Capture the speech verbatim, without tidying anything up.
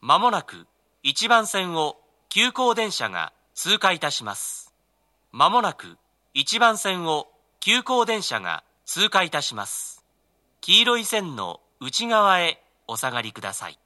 まもなくいちばん線を急行電車が通過いたします。まもなくいちばん線を急行電車が通過いたします。黄色い線の内側へお下がりください。